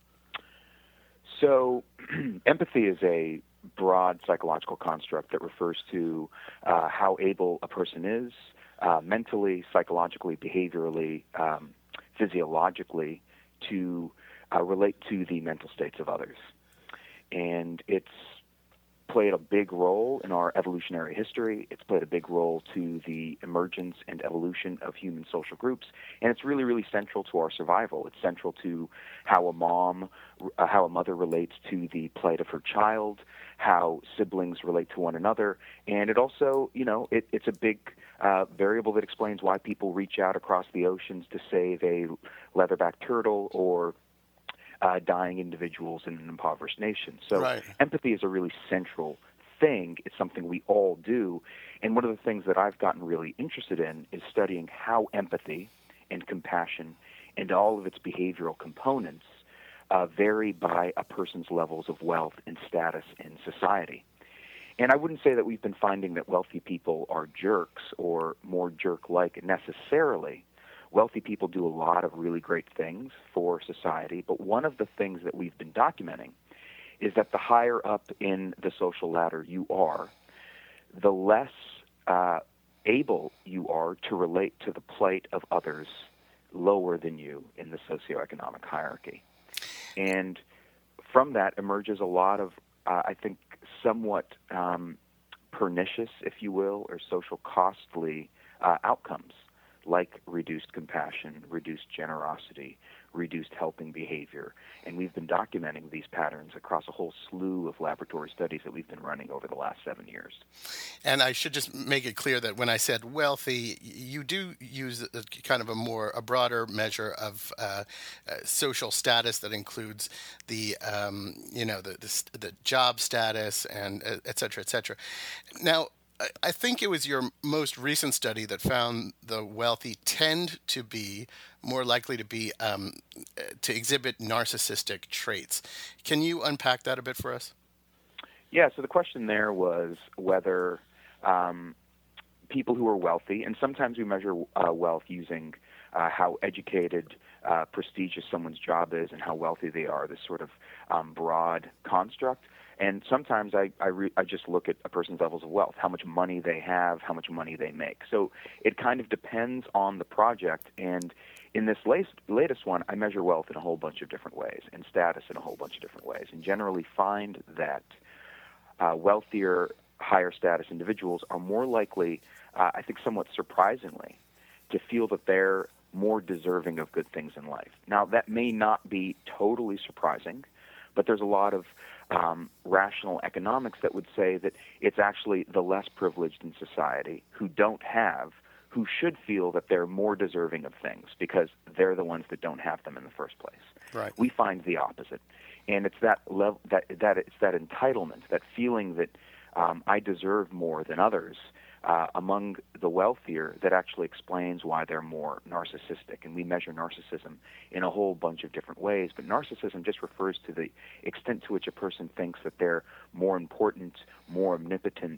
So empathy is a broad psychological construct that refers to uh, how able a person is uh, mentally, psychologically, behaviorally, um, physiologically to uh, relate to the mental states of others. And it's played a big role in our evolutionary history. It's played a big role to the emergence and evolution of human social groups, and it's really, really central to our survival. It's central to how a mom, uh, how a mother relates to the plight of her child, how siblings relate to one another, and it also, you know, it, it's a big uh, variable that explains why people reach out across the oceans to save a leatherback turtle or Uh, dying individuals in an impoverished nation. So right. Empathy is a really central thing. It's something we all do. And one of the things that I've gotten really interested in is studying how empathy and compassion and all of its behavioral components uh, vary by a person's levels of wealth and status in society. And I wouldn't say that we've been finding that wealthy people are jerks or more jerk-like necessarily. Wealthy people do a lot of really great things for society, but one of the things that we've been documenting is that the higher up in the social ladder you are, the less uh, able you are to relate to the plight of others lower than you in the socioeconomic hierarchy. And from that emerges a lot of, uh, I think, somewhat um, pernicious, if you will, or social costly uh, outcomes, like reduced compassion, reduced generosity, reduced helping behavior. And we've been documenting these patterns across a whole slew of laboratory studies that we've been running over the last seven years. And I should just make it clear that when I said wealthy, you do use a, kind of a more, a broader measure of uh, uh, social status that includes the, um, you know, the, the the job status and uh, et cetera, et cetera. Now, I think it was your most recent study that found the wealthy tend to be more likely to be um, to exhibit narcissistic traits. Can you unpack that a bit for us? Yeah. So the question there was whether um, people who are wealthy, and sometimes we measure uh, wealth using uh, how educated, uh, prestigious someone's job is, and how wealthy they are. This sort of um, broad construct. And sometimes I I, re- I just look at a person's levels of wealth, how much money they have, how much money they make. So it kind of depends on the project. And in this latest, latest one, I measure wealth in a whole bunch of different ways and status in a whole bunch of different ways, and generally find that uh, wealthier, higher status individuals are more likely, uh, I think somewhat surprisingly, to feel that they're more deserving of good things in life. Now, that may not be totally surprising, but there's a lot of um, rational economics that would say that it's actually the less privileged in society who don't have, who should feel that they're more deserving of things because they're the ones that don't have them in the first place. Right. We find the opposite, and it's that level, that that it's that entitlement, that feeling that um, I deserve more than others uh, among the wealthier that actually explains why they're more narcissistic. And we measure narcissism in a whole bunch of different ways, but narcissism just refers to the extent to which a person thinks that they're more important, more omnipotent,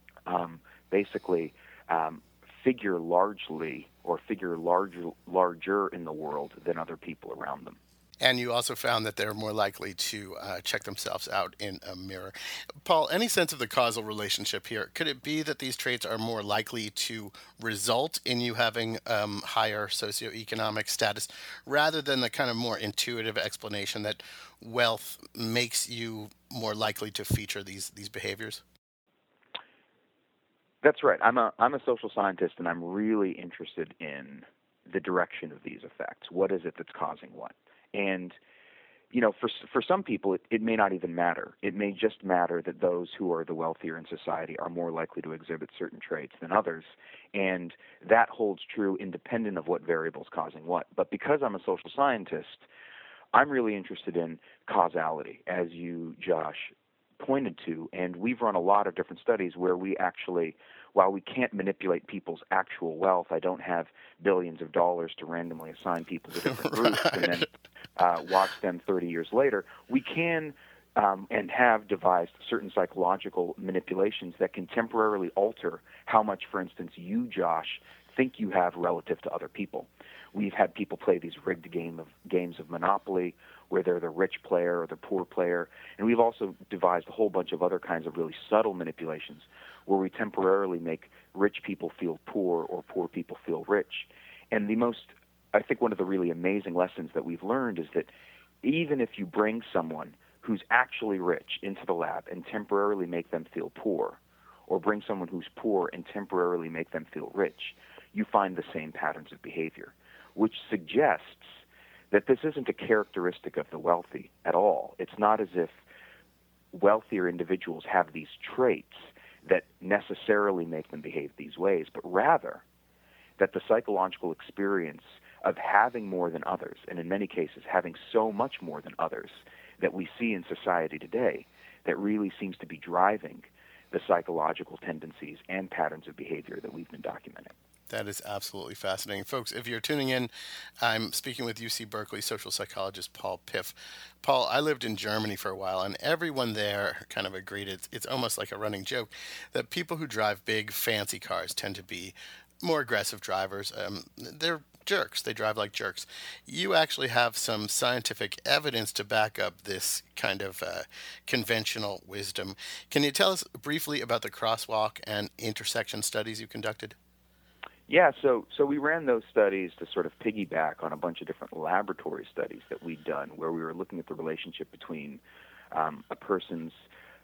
um, basically um, figure largely or figure larger, larger in the world than other people around them. And you also found that they're more likely to uh, check themselves out in a mirror. Paul, any sense of the causal relationship here? Could it be that these traits are more likely to result in you having um, higher socioeconomic status rather than the kind of more intuitive explanation that wealth makes you more likely to feature these these behaviors? That's right. I'm a I'm a social scientist, and I'm really interested in the direction of these effects. What is it that's causing what? And, you know, for for some people, it, it may not even matter. It may just matter that those who are the wealthier in society are more likely to exhibit certain traits than others. And that holds true independent of what variables causing what. But because I'm a social scientist, I'm really interested in causality, as you, Josh, pointed to. And we've run a lot of different studies where we actually, while we can't manipulate people's actual wealth, I don't have billions of dollars to randomly assign people to different groups and then uh, watch them thirty years later. We can um, and have devised certain psychological manipulations that can temporarily alter how much, for instance, you, Josh, think you have relative to other people. We've had people play these rigged game of games of Monopoly where they're the rich player or the poor player. And we've also devised a whole bunch of other kinds of really subtle manipulations where we temporarily make rich people feel poor or poor people feel rich. And the most, I think one of the really amazing lessons that we've learned is that even if you bring someone who's actually rich into the lab and temporarily make them feel poor, or bring someone who's poor and temporarily make them feel rich, you find the same patterns of behavior, which suggests that this isn't a characteristic of the wealthy at all. It's not as if wealthier individuals have these traits that necessarily make them behave these ways, but rather that the psychological experience of having more than others, and in many cases having so much more than others that we see in society today, that really seems to be driving the psychological tendencies and patterns of behavior that we've been documenting. That is absolutely fascinating. Folks, if you're tuning in, I'm speaking with U C Berkeley social psychologist Paul Piff. Paul, I lived in Germany for a while, and everyone there kind of agreed, it's, it's almost like a running joke, that people who drive big, fancy cars tend to be more aggressive drivers. Um, they're jerks. They drive like jerks. You actually have some scientific evidence to back up this kind of uh, conventional wisdom. Can you tell us briefly about the crosswalk and intersection studies you conducted? Yeah, so so we ran those studies to sort of piggyback on a bunch of different laboratory studies that we'd done where we were looking at the relationship between um, a person's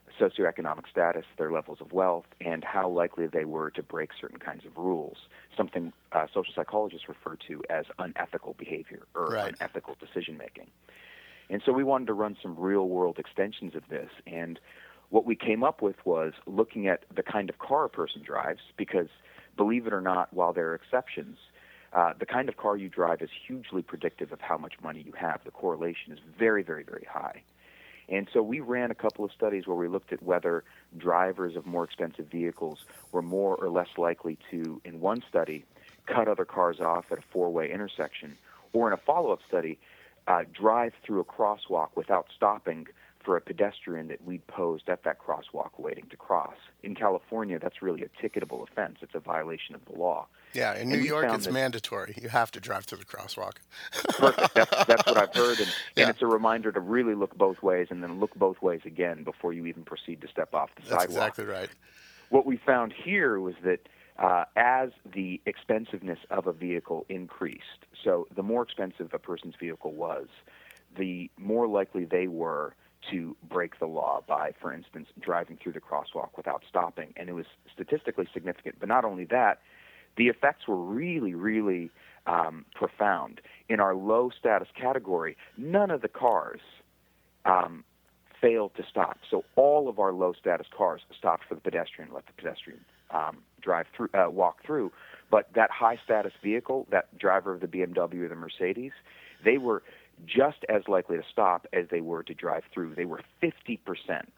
socioeconomic status, their levels of wealth, and how likely they were to break certain kinds of rules, something uh, social psychologists refer to as unethical behavior or right. unethical decision-making. And so we wanted to run some real-world extensions of this, and what we came up with was looking at the kind of car a person drives, because believe it or not, while there are exceptions, uh, the kind of car you drive is hugely predictive of how much money you have. The correlation is very, very, very high. And so we ran a couple of studies where we looked at whether drivers of more expensive vehicles were more or less likely to, in one study, cut other cars off at a four-way intersection, or in a follow-up study, uh, drive through a crosswalk without stopping for a pedestrian that we'd posed at that crosswalk waiting to cross. In California, that's really a ticketable offense. It's a violation of the law. Yeah, in New York, it's that, mandatory. You have to drive through the crosswalk. Perfect. That's, that's what I've heard. And, yeah. and it's a reminder to really look both ways and then look both ways again before you even proceed to step off the that's sidewalk. That's exactly right. What we found here was that uh, as the expensiveness of a vehicle increased, so the more expensive a person's vehicle was, the more likely they were to break the law by, for instance, driving through the crosswalk without stopping. And it was statistically significant. But not only that, the effects were really, really um, profound. In our low status category, none of the cars um, failed to stop. So all of our low status cars stopped for the pedestrian, let the pedestrian um, drive through, uh, walk through. But that high status vehicle, that driver of the B M W or the Mercedes, they were just as likely to stop as they were to drive through. They were fifty percent.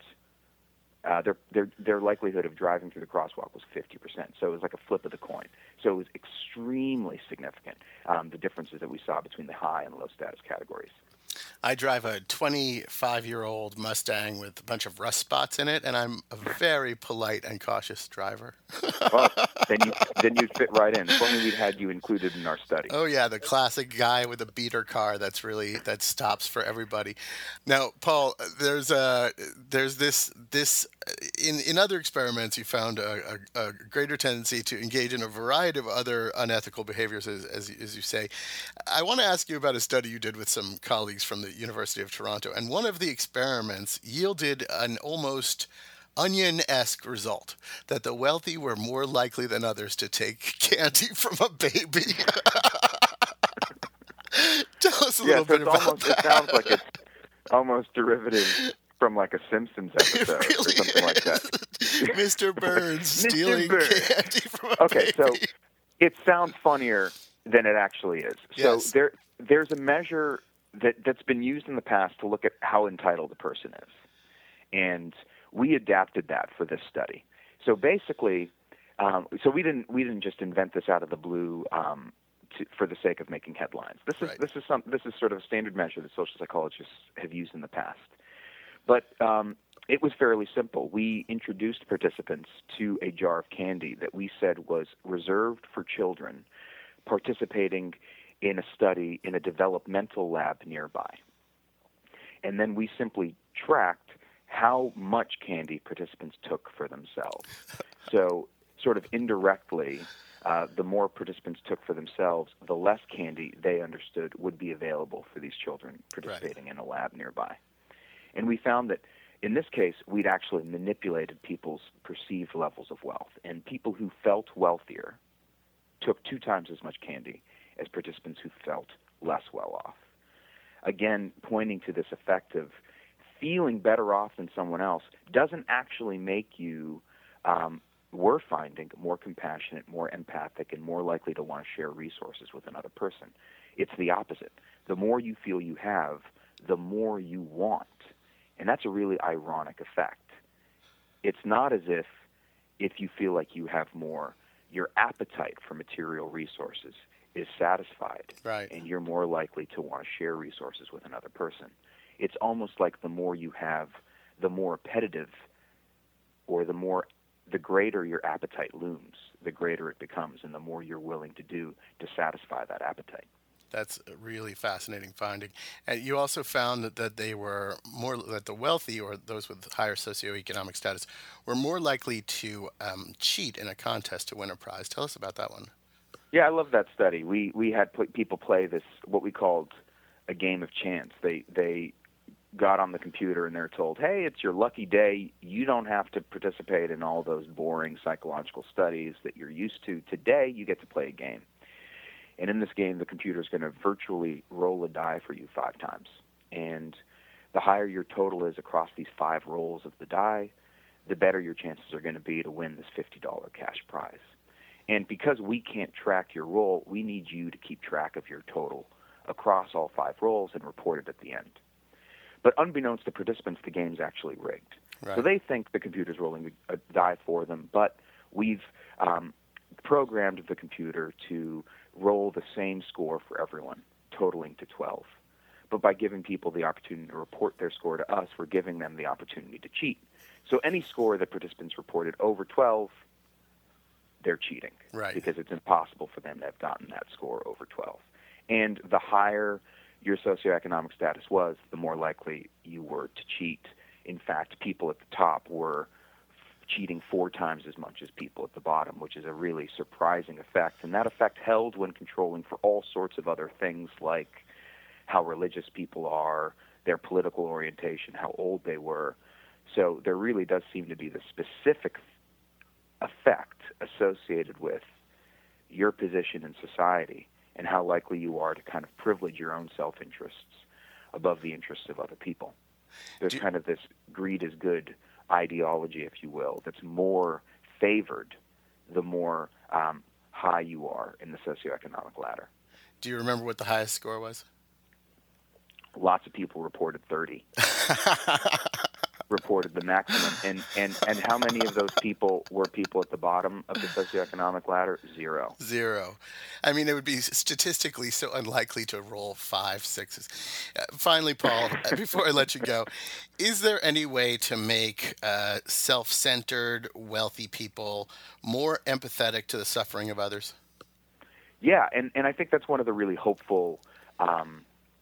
Uh, their, their, their likelihood of driving through the crosswalk was fifty percent. So it was like a flip of the coin. So it was extremely significant, um, the differences that we saw between the high and low status categories. I drive a twenty-five-year-old Mustang with a bunch of rust spots in it, and I'm a very polite and cautious driver. Well, then you then you'd fit right in. If only we'd had you included in our study. Oh yeah, the classic guy with a beater car that's really that stops for everybody. Now, Paul, there's a there's this this in in other experiments you found a, a, a greater tendency to engage in a variety of other unethical behaviors, as as, as you say. I want to ask you about a study you did with some colleagues from the University of Toronto, and one of the experiments yielded an almost Onion-esque result, that the wealthy were more likely than others to take candy from a baby. Tell us a yeah, little so bit it's about almost, that. It sounds like it's almost derivative from like a Simpsons episode really or something like that. Mister Burns stealing Burns. candy from a okay, baby. Okay, so it sounds funnier than it actually is. Yes. So there, there's a measure that, that's been used in the past to look at how entitled a person is. And we adapted that for this study. So basically, um, so we didn't we didn't just invent this out of the blue um, to, for the sake of making headlines. This is right. this is some this is sort of a standard measure that social psychologists have used in the past. But um, it was fairly simple. We introduced participants to a jar of candy that we said was reserved for children participating in a study in a developmental lab nearby. And then we simply tracked how much candy participants took for themselves. So sort of indirectly, uh, the more participants took for themselves, the less candy they understood would be available for these children participating right. in a lab nearby. And we found that in this case, we'd actually manipulated people's perceived levels of wealth. And people who felt wealthier took two times as much candy as participants who felt less well off. Again, pointing to this effect of feeling better off than someone else doesn't actually make you, um, we're finding, more compassionate, more empathic, and more likely to want to share resources with another person. It's the opposite. The more you feel you have, the more you want. And that's a really ironic effect. It's not as if, if you feel like you have more, your appetite for material resources is satisfied, right. and you're more likely to want to share resources with another person. It's almost like the more you have, the more appetitive, or the more, the greater your appetite looms, the greater it becomes, and the more you're willing to do to satisfy that appetite. That's a really fascinating finding. And you also found that, that they were more, that the wealthy or those with higher socioeconomic status were more likely to um, cheat in a contest to win a prize. Tell us about that one. Yeah, I love that study. We we had pl- people play this, what we called a game of chance. They they got on the computer and they're told, hey, it's your lucky day. You don't have to participate in all those boring psychological studies that you're used to. Today, you get to play a game. And in this game, the computer is going to virtually roll a die for you five times. And the higher your total is across these five rolls of the die, the better your chances are going to be to win this fifty dollars cash prize. And because we can't track your roll, we need you to keep track of your total across all five rolls and report it at the end. But unbeknownst to participants, the game's actually rigged. Right. So they think the computer's rolling a die for them, but we've um, programmed the computer to roll the same score for everyone, totaling to twelve. But by giving people the opportunity to report their score to us, we're giving them the opportunity to cheat. So any score that participants reported over twelve, they're cheating. Right. Because it's impossible for them to have gotten that score over twelve. And the higher your socioeconomic status was, the more likely you were to cheat. In fact, people at the top were cheating four times as much as people at the bottom, which is a really surprising effect. And that effect held when controlling for all sorts of other things like how religious people are, their political orientation, how old they were. So there really does seem to be the specific effect associated with your position in society and how likely you are to kind of privilege your own self-interests above the interests of other people. There's kind of this greed is good ideology, if you will, that's more favored the more um, high you are in the socioeconomic ladder. Do you remember what the highest score was? Lots of people reported thirty. Reported the maximum. And, and, and how many of those people were people at the bottom of the socioeconomic ladder? Zero. Zero. I mean, it would be statistically so unlikely to roll five sixes. Uh, finally, Paul, before I let you go, is there any way to make uh, self-centered, wealthy people more empathetic to the suffering of others? Yeah, and, and I think that's one of the really hopeful um,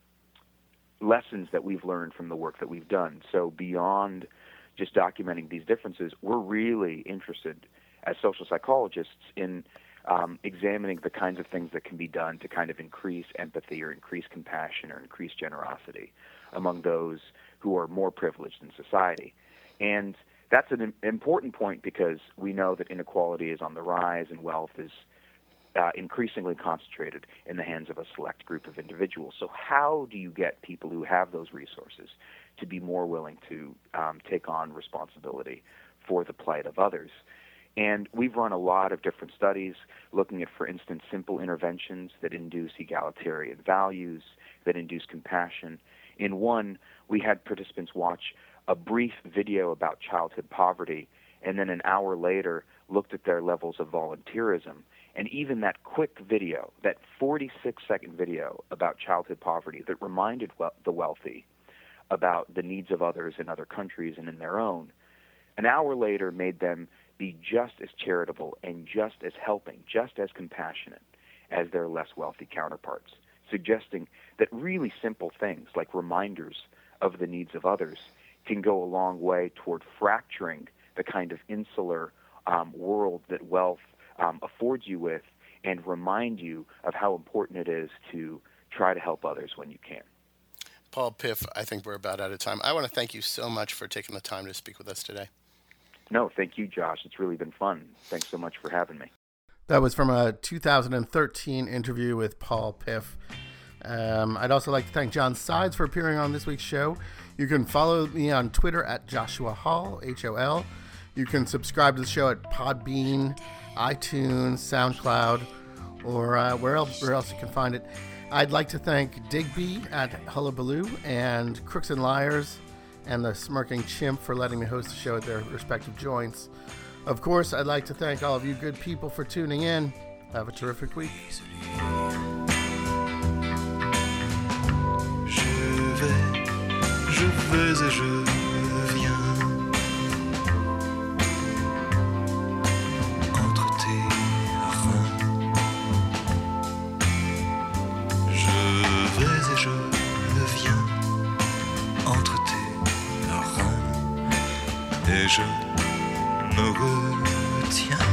lessons that we've learned from the work that we've done. So beyond just documenting these differences, we're really interested as social psychologists in um, examining the kinds of things that can be done to kind of increase empathy or increase compassion or increase generosity among those who are more privileged in society. And that's an important point because we know that inequality is on the rise and wealth is Uh, increasingly concentrated in the hands of a select group of individuals. So how do you get people who have those resources to be more willing to um, take on responsibility for the plight of others? And we've run a lot of different studies looking at, for instance, simple interventions that induce egalitarian values, that induce compassion. In one, we had participants watch a brief video about childhood poverty and then an hour later looked at their levels of volunteerism. And even that quick video, that forty-six second video about childhood poverty that reminded we- the wealthy about the needs of others in other countries and in their own, an hour later made them be just as charitable and just as helping, just as compassionate as their less wealthy counterparts, suggesting that really simple things like reminders of the needs of others can go a long way toward fracturing the kind of insular um, world that wealth Um, affords you with and remind you of how important it is to try to help others when you can. Paul Piff, I think we're about out of time. I want to thank you so much for taking the time to speak with us today. No, thank you, Josh. It's really been fun. Thanks so much for having me. That was from a two thousand thirteen interview with Paul Piff. Um, I'd also like to thank John Sides for appearing on this week's show. You can follow me on Twitter at Joshua Hall, H O L. You can subscribe to the show at Podbean, iTunes, SoundCloud, or uh, where else where else you can find it. I'd like to thank Digby at Hullabaloo and Crooks and Liars and the Smirking Chimp for letting me host the show at their respective joints. Of course, I'd like to thank all of you good people for tuning in. Have a terrific week. Je vais, je vais et je viens. Je viens entre tes reins et je me retiens.